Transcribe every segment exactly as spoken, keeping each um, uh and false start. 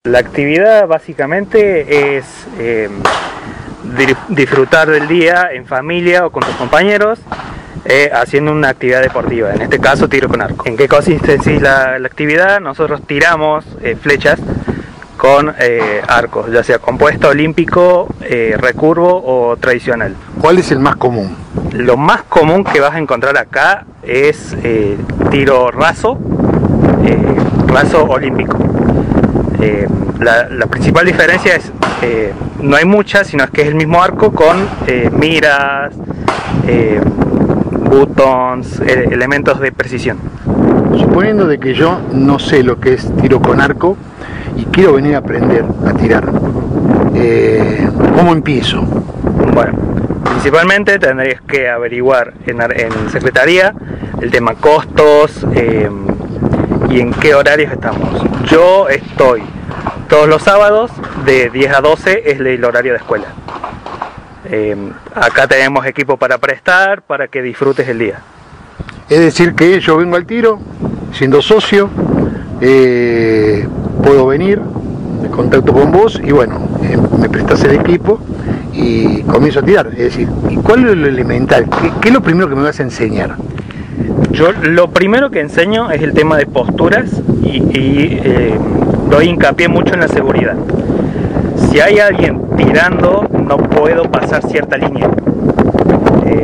La actividad básicamente es eh, disfrutar del día en familia o con tus compañeros eh, haciendo una actividad deportiva, en este caso tiro con arco. ¿En qué consiste en sí la, la actividad? Nosotros tiramos eh, flechas con eh, arcos, ya sea compuesto, olímpico, eh, recurvo o tradicional. ¿Cuál es el más común? Lo más común que vas a encontrar acá es eh, tiro raso, eh, raso olímpico. Eh, la, la principal diferencia es, eh, no hay mucha, sino es que es el mismo arco con eh, miras, eh, buttons, eh, elementos de precisión. Suponiendo de que yo no sé lo que es tiro con arco y quiero venir a aprender a tirar, eh, ¿cómo empiezo? Bueno, principalmente tendrías que averiguar en, en secretaría el tema costos, eh, y en qué horarios estamos. Yo estoy todos los sábados de diez a doce, es el horario de escuela. Eh, acá tenemos equipo para prestar, para que disfrutes el día. Es decir que yo vengo al tiro, siendo socio, eh, puedo venir, me contacto con vos y bueno, eh, me prestás el equipo y comienzo a tirar. Es decir, ¿y cuál es lo elemental? ¿Qué, qué es lo primero que me vas a enseñar? Yo lo primero que enseño es el tema de posturas y, y eh, doy hincapié mucho en la seguridad. Si hay alguien tirando, no puedo pasar cierta línea. Eh,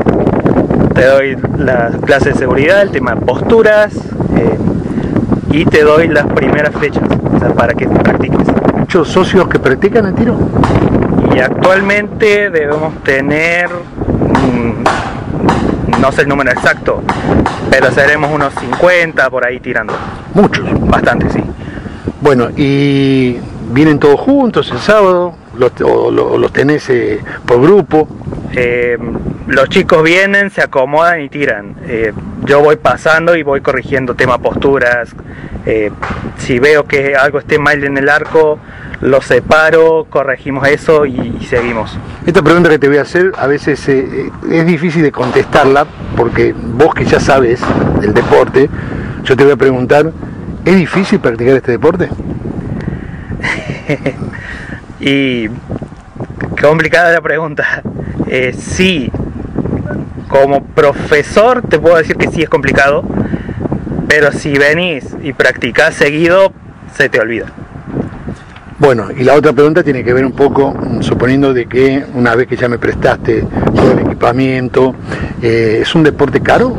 te doy las clases de seguridad, el tema de posturas eh, y te doy las primeras flechas, o sea, para que practiques. ¿Muchos socios que practican el tiro? Y actualmente debemos tener... Mmm, no sé el número exacto, pero seremos unos cincuenta por ahí tirando. Muchos. Bastante, sí. Bueno, ¿y vienen todos juntos el sábado? ¿Los, o, o los tenés eh, por grupo? Eh, los chicos vienen, se acomodan y tiran. Eh, yo voy pasando y voy corrigiendo tema posturas. Eh, si veo que algo esté mal en el arco, lo separo, corregimos eso y, y seguimos. Esta pregunta que te voy a hacer a veces eh, es difícil de contestarla porque vos que ya sabes del deporte, yo te voy a preguntar, ¿es difícil practicar este deporte? Y qué complicada la pregunta. Eh, sí, como profesor te puedo decir que sí es complicado, pero si venís y practicás seguido, se te olvida. Bueno, y la otra pregunta tiene que ver un poco, suponiendo de que una vez que ya me prestaste todo el equipamiento, eh, ¿es un deporte caro?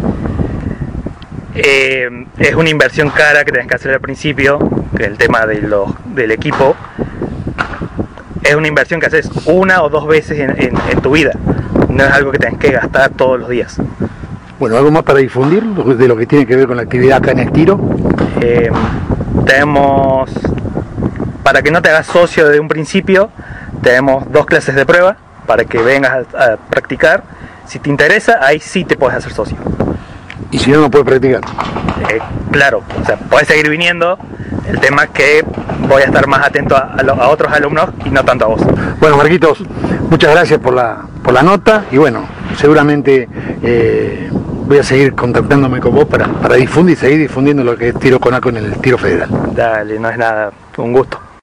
Eh, es una inversión cara que tenés que hacer al principio, que es el tema de los, del equipo. Es una inversión que haces una o dos veces en, en, en tu vida, no es algo que tenés que gastar todos los días. Bueno, ¿algo más para difundir de lo que tiene que ver con la actividad acá en el tiro? Eh, tenemos... Para que no te hagas socio desde un principio, tenemos dos clases de prueba para que vengas a, a practicar. Si te interesa, ahí sí te puedes hacer socio. ¿Y si no, no puedes practicar? Eh, claro, o sea, puedes seguir viniendo. El tema es que voy a estar más atento a, a, lo, a otros alumnos y no tanto a vos. Bueno, Marquitos, muchas gracias por la, por la nota y bueno, seguramente eh, voy a seguir contactándome con vos para, para difundir, seguir difundiendo lo que es tiro con arco en el tiro federal. Dale, no es nada, un gusto.